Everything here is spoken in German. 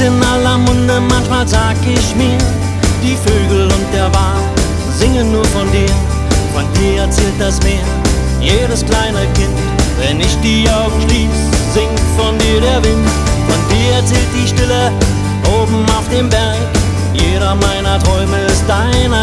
in aller Munde, manchmal sag ich mir, die Vögel und der Wal singen nur von dir erzählt das Meer. Jedes kleine Kind, wenn ich die Augen schließ, singt von dir der Wind. Von dir erzählt die Stille oben auf dem Berg, jeder meiner Träume ist deiner.